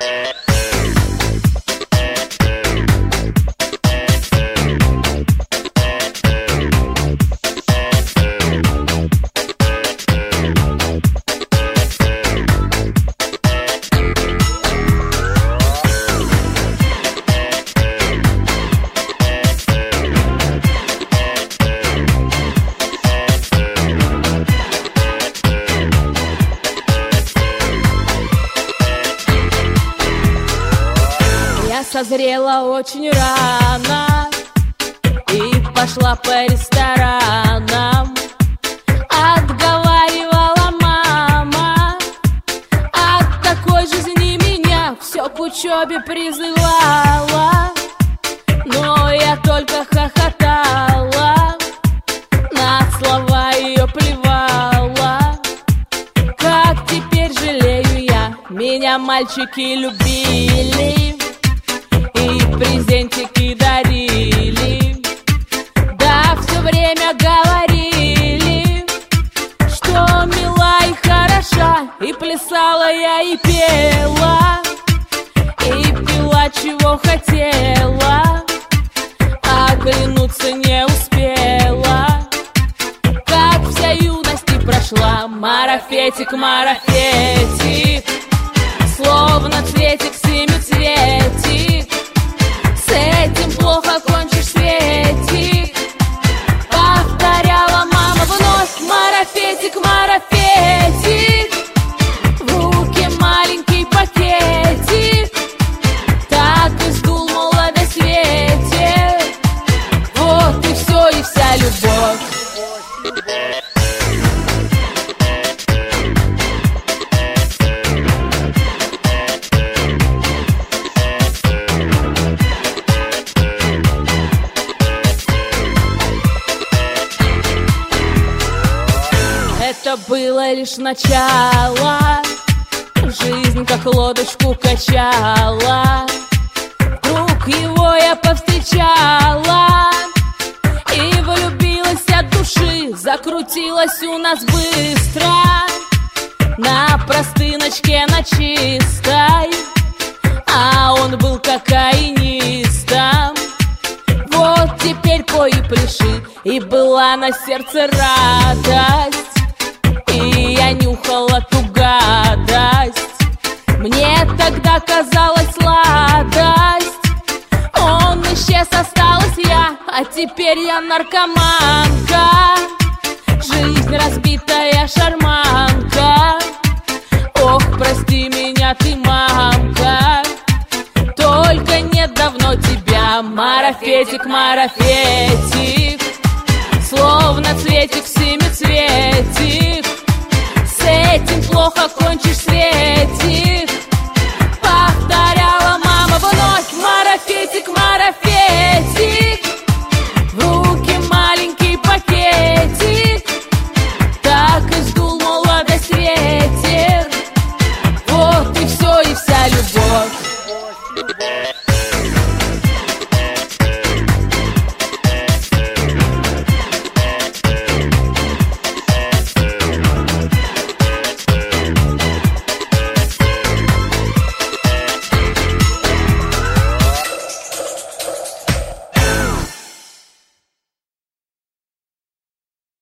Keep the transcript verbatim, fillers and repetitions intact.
Созрела очень рано и пошла по ресторанам. Отговаривала мама от такой жизни меня, все к учебе призывала, но я только хохотала, на слова ее плевала. Как теперь жалею я, меня мальчики любили и презентики дарили, да все время говорили, что мила и хороша. И плясала я, и пела, и пила, чего хотела, оглянуться не успела. Как вся юность и прошла, марафетик, марафетик, словно цветик, семицветик. С этим плохо кончишь, Светик, повторяла мама вновь. Марафетик, марафетик, в руке маленький пакетик, так и сдул молодость ветер. Вот и все, и вся любовь. Это было лишь начало, жизнь как лодочку качала. Вдруг его я повстречала и влюбилась от души. Закрутилась у нас быстро на простыночке, на чистой, а он был кокаинистом. Вот теперь пой и пляши, и была на сердце радость, и я нюхала ту гадость. Мне тогда казалась сладость, он исчез, осталась я, а теперь я наркоманка, жизнь разбитая шарманка. Ох, прости меня ты, мамка, только нет давно тебя. Марафетик, марафетик, словно цветик, семицветик. С этим плохо кончишь, Светик,